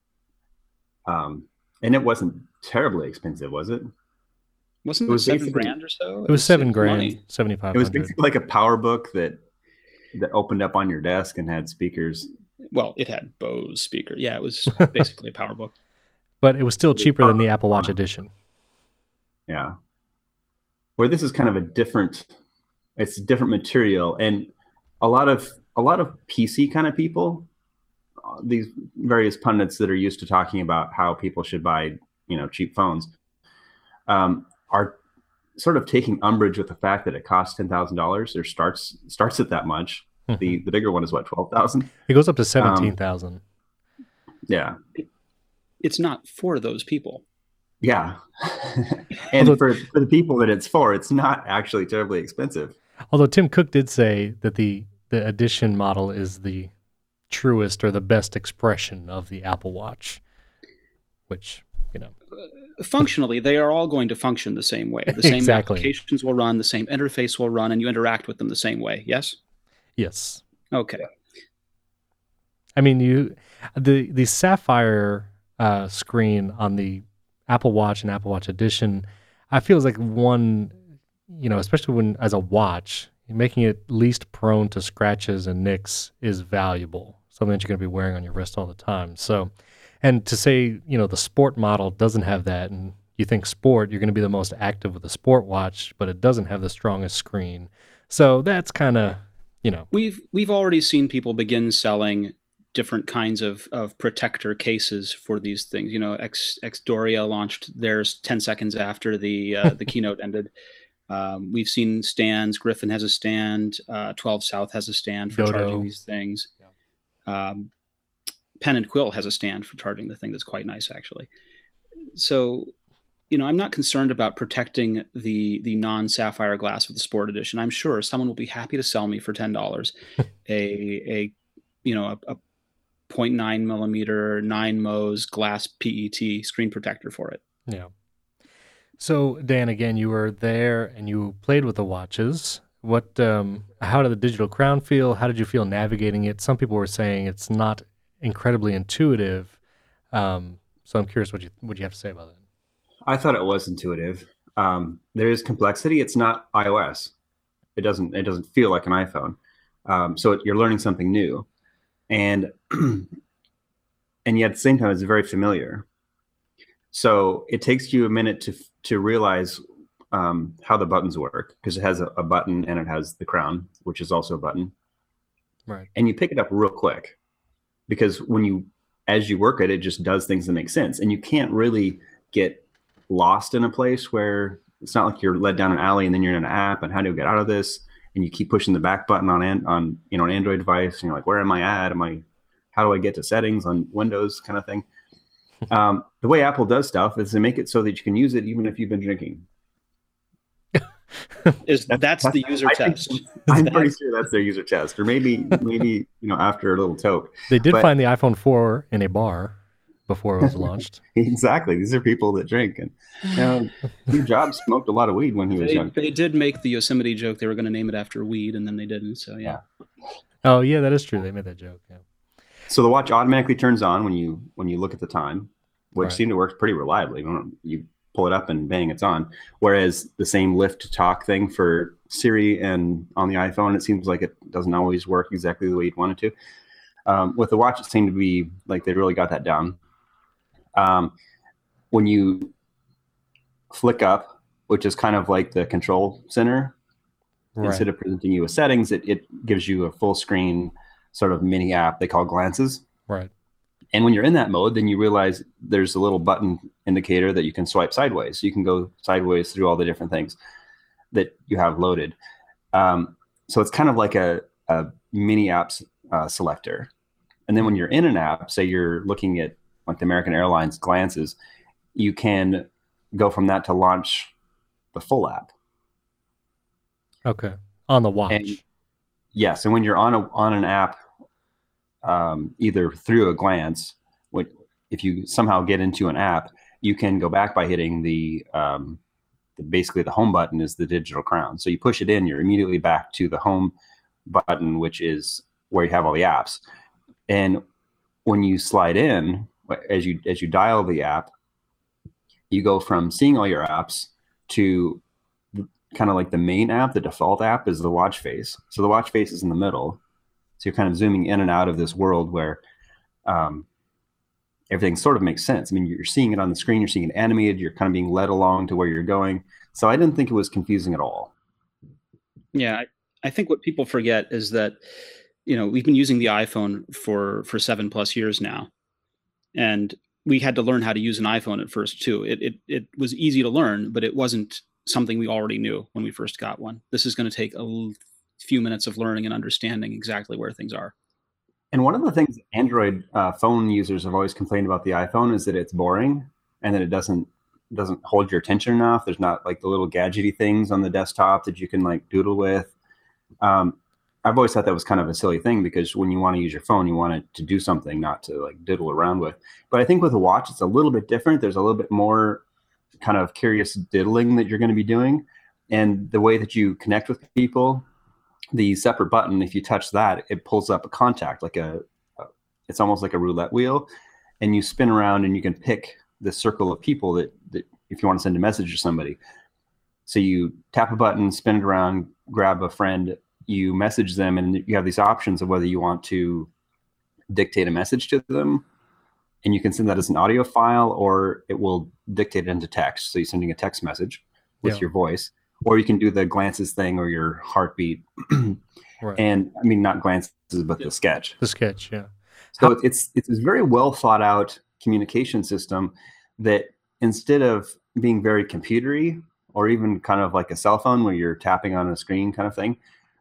um, and it wasn't terribly expensive, was it? Wasn't It it, was seven basically- grand or so? It was seven money. grand, seventy five It was hundred. basically like a power book that that opened up on your desk and had speakers. Well, it had Bose speaker. Yeah, it was basically a power book. But it was still cheaper than the Apple Watch edition. Yeah. Where this is kind of a different, it's a different material, and a lot of a lot of P C kind of people, uh, these various pundits that are used to talking about how people should buy, you know, cheap phones, um, are sort of taking umbrage with the fact that it costs ten thousand dollars or starts starts at that much. The the bigger one is what, twelve thousand? It goes up to seventeen thousand. Yeah. It's not for those people. Yeah. And Although- for, for the people that it's for, it's not actually terribly expensive. Although Tim Cook did say that the the edition model is the truest or the best expression of the Apple Watch, which, you know, Functionally, they are all going to function the same way. The same Exactly. applications will run, the same interface will run, and you interact with them the same way. Yes? yes. Okay. I mean, you the the sapphire uh, screen on the Apple Watch and Apple Watch Edition, I feel is like one, you know, especially when as a watch, making it least prone to scratches and nicks is valuable. Something that you're going to be wearing on your wrist all the time. So, and to say, you know, the sport model doesn't have that, and you think sport, you're going to be the most active with a sport watch, but it doesn't have the strongest screen. So that's kind of, you know, We've we've already seen people begin selling different kinds of, of protector cases for these things. You know, X Xdoria launched theirs ten seconds after the uh, the keynote ended. Um, we've seen stands. Griffin has a stand. Uh, twelve South has a stand for Dodo. charging these things. Um, Pen and Quill has a stand for charging the thing that's quite nice, actually. So, you know, I'm not concerned about protecting the the non-sapphire glass of the Sport Edition. I'm sure someone will be happy to sell me for ten dollars a a you know a, a zero point nine millimeter nine Mohs glass P E T screen protector for it. yeah. So Dan, again, you were there and you played with the watches. What, um, how did the digital crown feel? How did you feel navigating it? Some people were saying it's not incredibly intuitive. Um, so I'm curious what you what you have to say about that. I thought it was intuitive. Um, there is complexity. It's not iOS. It doesn't. It doesn't feel like an iPhone. Um, so it, you're learning something new, and and yet at the same time, it's very familiar. So it takes you a minute to to realize um, how the buttons work, because it has a, a button and it has the crown, which is also a button. Right. And you pick it up real quick because when you, as you work it, it just does things that make sense. And you can't really get lost in a place where it's not like you're led down an alley and then you're in an app and how do you get out of this? And you keep pushing the back button on, an, on you know, an Android device. And you're like, where am I at? Am I, how do I get to settings on Windows kind of thing? Um, the way Apple does stuff is they make it so that you can use it even if you've been drinking. Is that's, that's the user I test? Think, I'm pretty sure that's their user test, or maybe maybe you know after a little toke. They did but, find the iPhone four in a bar before it was launched. Exactly, these are people that drink, and you know, Steve Jobs smoked a lot of weed when he was they, young. They did make the Yosemite joke; they were going to name it after weed, and then they didn't. So yeah. Oh yeah, that is true. They made that joke. Yeah. So the watch automatically turns on when you when you look at the time, which Right. seemed to work pretty reliably. You, you pull it up and bang, it's on. Whereas the same lift to talk thing for Siri and on the iPhone, it seems like it doesn't always work exactly the way you'd want it to. Um, with the watch, it seemed to be like they really got that down. Um, when you flick up, which is kind of like the control center, Right. instead of presenting you with settings, it, it gives you a full screen sort of mini app they call Glances. Right. And when you're in that mode, then you realize there's a little button indicator that you can swipe sideways. So you can go sideways through all the different things that you have loaded. Um, so it's kind of like a, a mini apps uh, selector. And then when you're in an app, say you're looking at like the American Airlines Glances, you can go from that to launch the full app. Okay. On the watch. And yes, and when you're on a on an app, um, either through a glance, which if you somehow get into an app, you can go back by hitting the, um, the basically the home button is the digital crown. So you push it in, you're immediately back to the home button, which is where you have all the apps. And when you slide in, as you as you dial the app, you go from seeing all your apps to kind of like the main app. The default app is the watch face. So the watch face is in the middle. So you're kind of zooming in and out of this world where um, everything sort of makes sense. I mean, you're seeing it on the screen, you're seeing it animated, you're kind of being led along to where you're going. So I didn't think it was confusing at all. Yeah, I, I think what people forget is that, you know, we've been using the iPhone for for seven plus years now, and we had to learn how to use an iPhone at first too. It it it was easy to learn, but it wasn't something we already knew when we first got one. This is going to take a l- few minutes of learning and understanding exactly where things are. And one of the things Android uh, phone users have always complained about the iPhone is that it's boring and that it doesn't doesn't hold your attention enough. There's not like the little gadgety things on the desktop that you can like doodle with. Um, I've always thought that was kind of a silly thing because when you want to use your phone, you want it to do something, not to like diddle around with. But I think with a watch, it's a little bit different. There's a little bit more kind of curious diddling that you're going to be doing. And the way that you connect with people, the separate button, if you touch that, it pulls up a contact, like a, a it's almost like a roulette wheel. And you spin around and you can pick the circle of people that, that if you want to send a message to somebody. So you tap a button, spin it around, grab a friend, you message them, and you have these options of whether you want to dictate a message to them, and you can send that as an audio file, or it will dictate it into text. So you're sending a text message with Yeah. your voice, or you can do the glances thing or your heartbeat. Right. And I mean, not glances, but the sketch. The sketch, yeah. So it's it's a very well thought out communication system that instead of being very computery or even kind of like a cell phone where you're tapping on a screen kind of thing,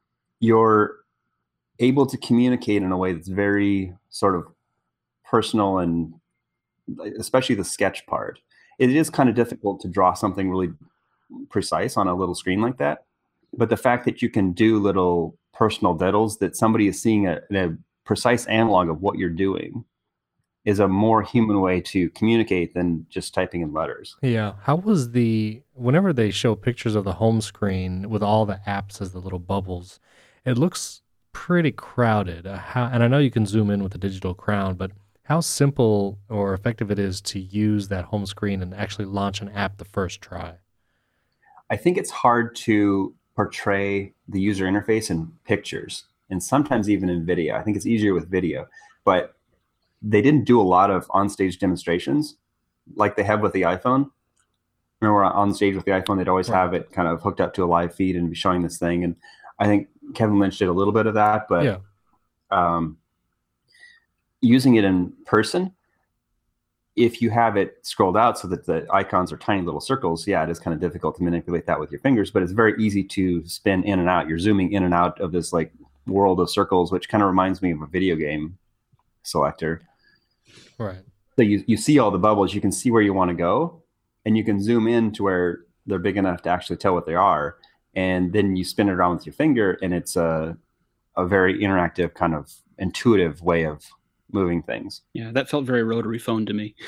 you're able to communicate in a way that's very sort of personal, and especially the sketch part. It is kind of difficult to draw something really precise on a little screen like that. But the fact that you can do little personal diddles that somebody is seeing a, a precise analog of what you're doing is a more human way to communicate than just typing in letters. Yeah. How was the, whenever they show pictures of the home screen with all the apps as the little bubbles, it looks pretty crowded. Uh, how, and I know you can zoom in with the digital crown, but how simple or effective it is to use that home screen and actually launch an app the first try. I think it's hard to portray the user interface in pictures and sometimes even in video. I think it's easier with video, but they didn't do a lot of on-stage demonstrations like they have with the iPhone. Remember on stage with the iPhone, they'd always Right. have it kind of hooked up to a live feed and be showing this thing. And I think Kevin Lynch did a little bit of that, but Yeah. Um, using it in person, if you have it scrolled out so that the icons are tiny little circles, yeah, it is kind of difficult to manipulate that with your fingers, but it's very easy to spin in and out. You're zooming in and out of this like world of circles, which kind of reminds me of a video game selector. Right. So you, you see all the bubbles, you can see where you want to go, and you can zoom in to where they're big enough to actually tell what they are. And then you spin it around with your finger, and it's a, a very interactive, kind of intuitive way of moving things. Yeah, that felt very rotary phone to me.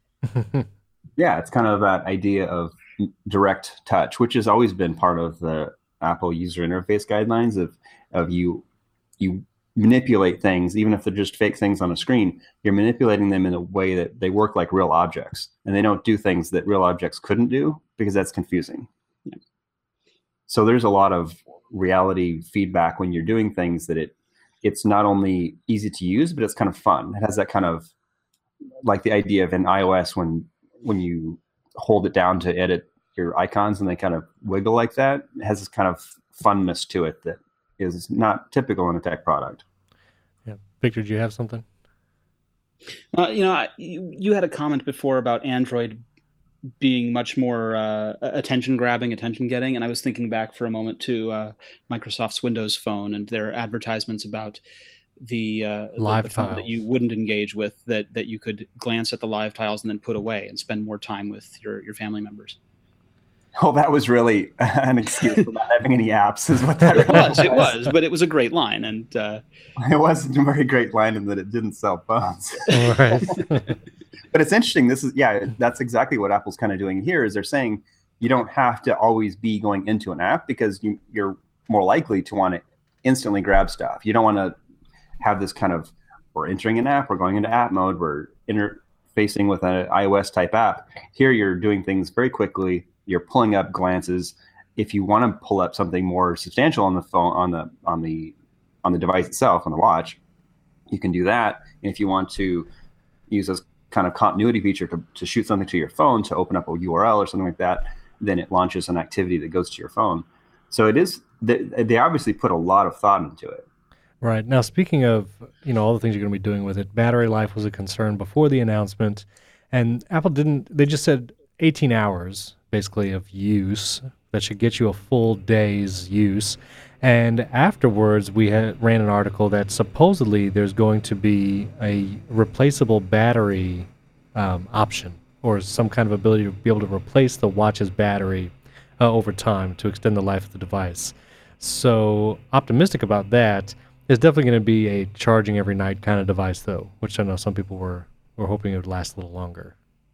Yeah, it's kind of that idea of direct touch, which has always been part of the Apple user interface guidelines of of you you manipulate things, even if they're just fake things on a screen, you're manipulating them in a way that they work like real objects, and they don't do things that real objects couldn't do, because that's confusing. Yeah. So there's a lot of reality feedback when you're doing things that it it's not only easy to use, but it's kind of fun. It has that kind of, like the idea of in iOS when when you hold it down to edit your icons and they kind of wiggle like that, it has this kind of funness to it that is not typical in a tech product. Yeah. Victor, do you have something? Uh, you know, I, you, you had a comment before about Android being much more uh, attention grabbing, attention getting. And I was thinking back for a moment to uh, Microsoft's Windows Phone and their advertisements about the, uh, live the, the phone tiles that you wouldn't engage with, that, that you could glance at the live tiles and then put away and spend more time with your, your family members. Oh, that was really an excuse for not having any apps, is what that It really was, it was, but it was a great line. And uh, It wasn't a very great line in that it didn't sell phones. Right. But it's interesting. This is, yeah, that's exactly what Apple's kind of doing here, is they're saying you don't have to always be going into an app, because you, you're more likely to want to instantly grab stuff. You don't want to have this kind of, we're entering an app, we're going into app mode, we're interfacing with an iOS type app. Here you're doing things very quickly. You're pulling up glances. If you want to pull up something more substantial on the phone, on the on the on the device itself, on the watch, you can do that. And if you want to use this kind of continuity feature to, to shoot something to your phone, to open up a U R L or something like that, then it launches an activity that goes to your phone. So it is, they, they obviously put a lot of thought into it. Right. Now, speaking of, you know, all the things you're going to be doing with it, battery life was a concern before the announcement, and Apple didn't, they just said eighteen hours basically of use that should get you a full day's use. And afterwards, we had, ran an article that supposedly there's going to be a replaceable battery um, option, or some kind of ability to be able to replace the watch's battery uh, over time to extend the life of the device. So optimistic about that. It's definitely going to be a charging every night kind of device, though, which I know some people were, were hoping it would last a little longer.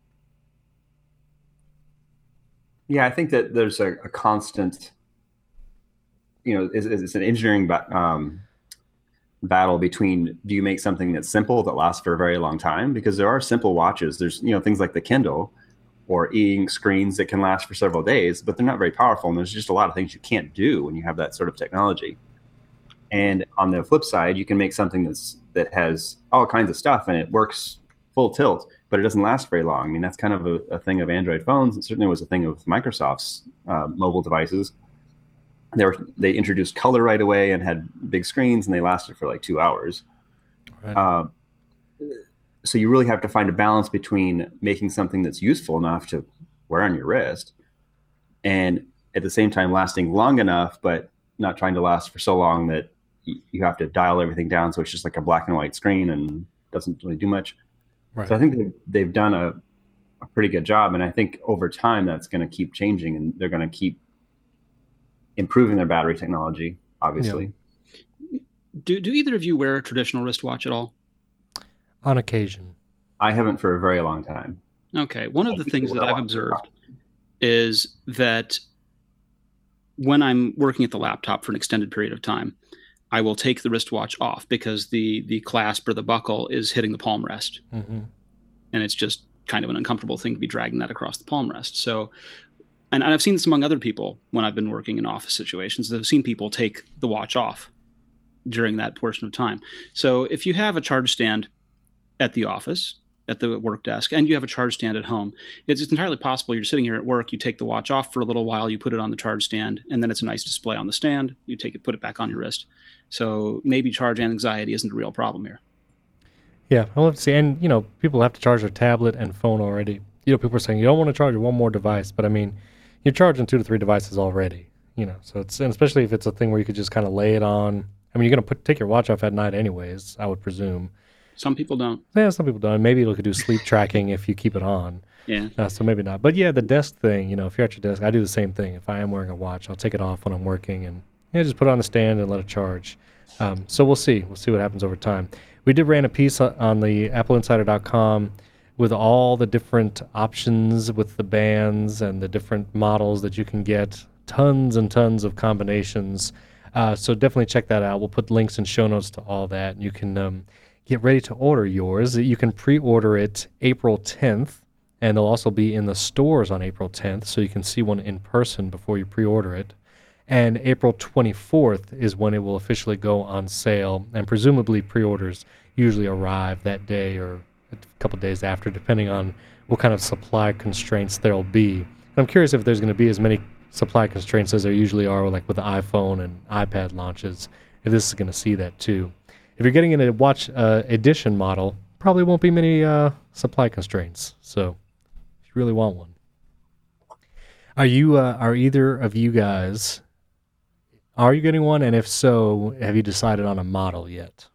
Yeah, I think that there's a, a constant, you know, it's, it's an engineering ba- um, battle between, do you make something that's simple that lasts for a very long time? Because there are simple watches. There's, you know, things like the Kindle or e-ink screens that can last for several days, but they're not very powerful. And there's just a lot of things you can't do when you have that sort of technology. And on the flip side, you can make something that's that has all kinds of stuff and it works full tilt, but it doesn't last very long. I mean, that's kind of a, a thing of Android phones. It certainly was a thing of Microsoft's uh, mobile devices. They were, they introduced color right away and had big screens, and they lasted for like two hours. Right. Uh, so you really have to find a balance between making something that's useful enough to wear on your wrist, and at the same time lasting long enough, but not trying to last for so long that you have to dial everything down so it's just like a black and white screen and doesn't really do much. Right. So I think they've, they've done a, a pretty good job, and I think over time that's going to keep changing, and they're going to keep improving their battery technology, obviously. Yeah. Do do either of you wear a traditional wristwatch at all? On occasion. I haven't for a very long time. Okay. One of the things that I've observed is that when I'm working at the laptop for an extended period of time, I will take the wristwatch off because the the clasp or the buckle is hitting the palm rest. Mm-hmm. And it's just kind of an uncomfortable thing to be dragging that across the palm rest. So, and I've seen this among other people when I've been working in office situations. I've seen people take the watch off during that portion of time. So if you have a charge stand at the office, at the work desk, and you have a charge stand at home. It's, it's entirely possible you're sitting here at work, you take the watch off for a little while, you put it on the charge stand, and then it's a nice display on the stand. You take it, put it back on your wrist. So maybe charge anxiety isn't a real problem here. Yeah, I'll have to see. And, you know, people have to charge their tablet and phone already. You know, people are saying you don't want to charge one more device, but I mean, you're charging two to three devices already, you know, so it's, and especially if it's a thing where you could just kind of lay it on. I mean, you're going to put take your watch off at night anyways, I would presume. Some people don't. Yeah, some people don't. Maybe you could do sleep tracking if you keep it on. Yeah. Uh, so maybe not. But yeah, the desk thing, you know, if you're at your desk, I do the same thing. If I am wearing a watch, I'll take it off when I'm working and yeah, just put it on the stand and let it charge. Um, so we'll see. We'll see what happens over time. We did ran a piece on the apple insider dot com with all the different options with the bands and the different models that you can get. Tons and tons of combinations. Uh, so definitely check that out. We'll put links and show notes to all that. And you can um, get ready to order yours. You can pre-order it April tenth, and they'll also be in the stores on April tenth, so you can see one in person before you pre-order it. And April twenty-fourth is when it will officially go on sale, and presumably pre-orders usually arrive that day or a couple days after, depending on what kind of supply constraints there'll be. And I'm curious if there's going to be as many supply constraints as there usually are, like with the iPhone and iPad launches, if this is going to see that too. If you're getting in a watch uh, edition model, probably won't be many uh, supply constraints. So if you really want one. Are you, uh, are either of you guys, are you getting one? And if so, have you decided on a model yet?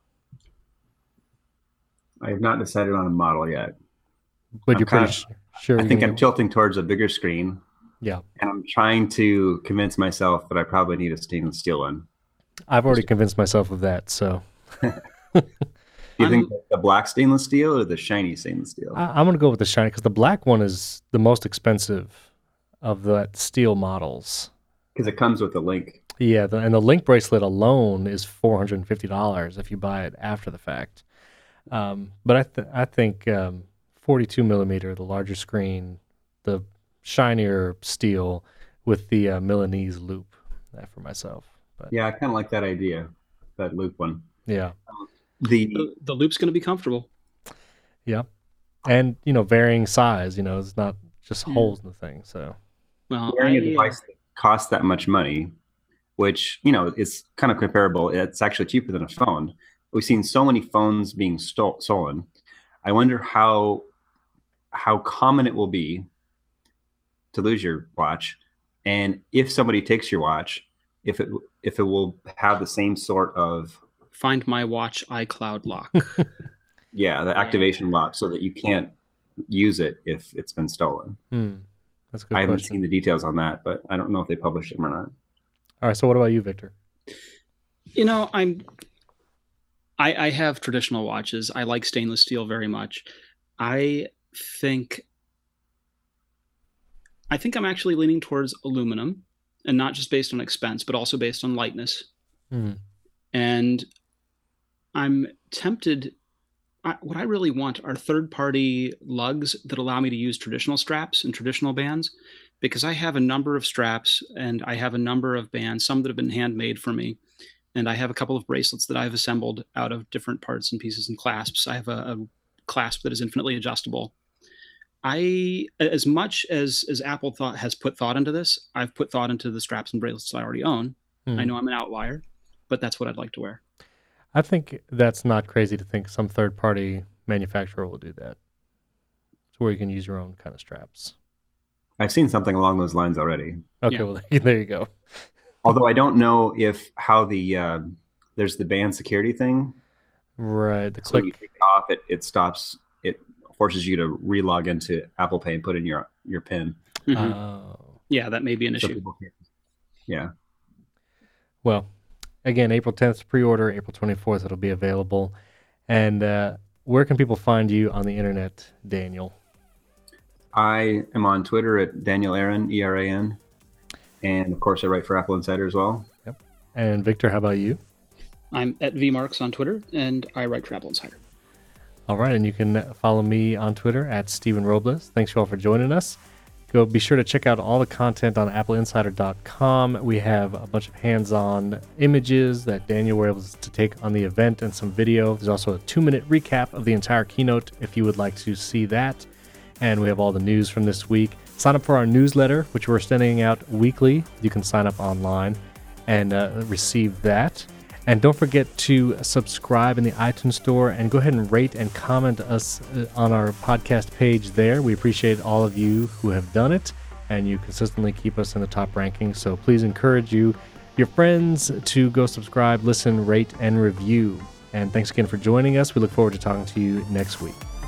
I have not decided on a model yet. But I'm you're pretty of, sh- sure. I think I'm gonna... tilting towards a bigger screen. Yeah. And I'm trying to convince myself that I probably need a stainless steel one. I've already convinced myself of that, so. Do you think the black stainless steel or the shiny stainless steel? I, I'm going to go with the shiny because the black one is the most expensive of the steel models. Because it comes with a link. Yeah, the, and the link bracelet alone is four hundred fifty dollars if you buy it after the fact. Um, but I, th- I think um, forty-two millimeter, the larger screen, the shinier steel with the uh, Milanese loop, that for myself. But yeah, I kind of like that idea, that loop one. Yeah. Um, the, the the loop's going to be comfortable. Yeah, and you know, varying size. You know, it's not just yeah. holes in the thing. So, well, wearing I, a device that costs that much money, which you know is kind of comparable. It's actually cheaper than a phone. We've seen so many phones being stole, stolen. I wonder how how common it will be to lose your watch, and if somebody takes your watch, if it if it will have the same sort of Find My Watch iCloud lock. yeah, the activation lock, so that you can't use it if it's been stolen. hmm. That's a good I haven't question. seen the details on that, but I don't know if they published them or not. All right. So, what about you, Victor? You know, I'm. I, I have traditional watches. I like stainless steel very much. I think. I think I'm actually leaning towards aluminum, and not just based on expense, but also based on lightness. Hmm. And I'm tempted. I, what I really want are third-party lugs that allow me to use traditional straps and traditional bands, because I have a number of straps and I have a number of bands, some that have been handmade for me. And I have a couple of bracelets that I've assembled out of different parts and pieces and clasps. I have a, a clasp that is infinitely adjustable. I, as much as, as Apple thought has put thought into this, I've put thought into the straps and bracelets I already own. Hmm. I know I'm an outlier, but that's what I'd like to wear. I think that's not crazy to think some third-party manufacturer will do that. It's where you can use your own kind of straps. I've seen something along those lines already. Okay, Yeah. well, there you go. Although I don't know if how the uh, there's the band security thing. Right, the So click. when you take it off, it, it stops. It forces you to re-log into Apple Pay and put in your your PIN. Mhm. Oh. Yeah, that may be an So issue. people can't- yeah. Well, again, April tenth pre-order, April twenty-fourth it'll be available. And uh, where can people find you on the internet, Daniel? I am on Twitter at Daniel Eran, E R A N. And of course, I write for Apple Insider as well. Yep. And Victor, how about you? I'm at vmarks on Twitter, and I write for Apple Insider. All right, and you can follow me on Twitter at Steven Robles. Thanks you all for joining us. Go be sure to check out all the content on apple insider dot com. We have a bunch of hands-on images that Daniel were able to take on the event and some video. There's also a two-minute recap of the entire keynote if you would like to see that. And we have all the news from this week. Sign up for our newsletter, which we're sending out weekly. You can sign up online and uh, receive that. And don't forget to subscribe in the iTunes Store and go ahead and rate and comment us on our podcast page there. We appreciate all of you who have done it, and you consistently keep us in the top rankings. So please encourage you, your friends, to go subscribe, listen, rate, and review. And thanks again for joining us. We look forward to talking to you next week.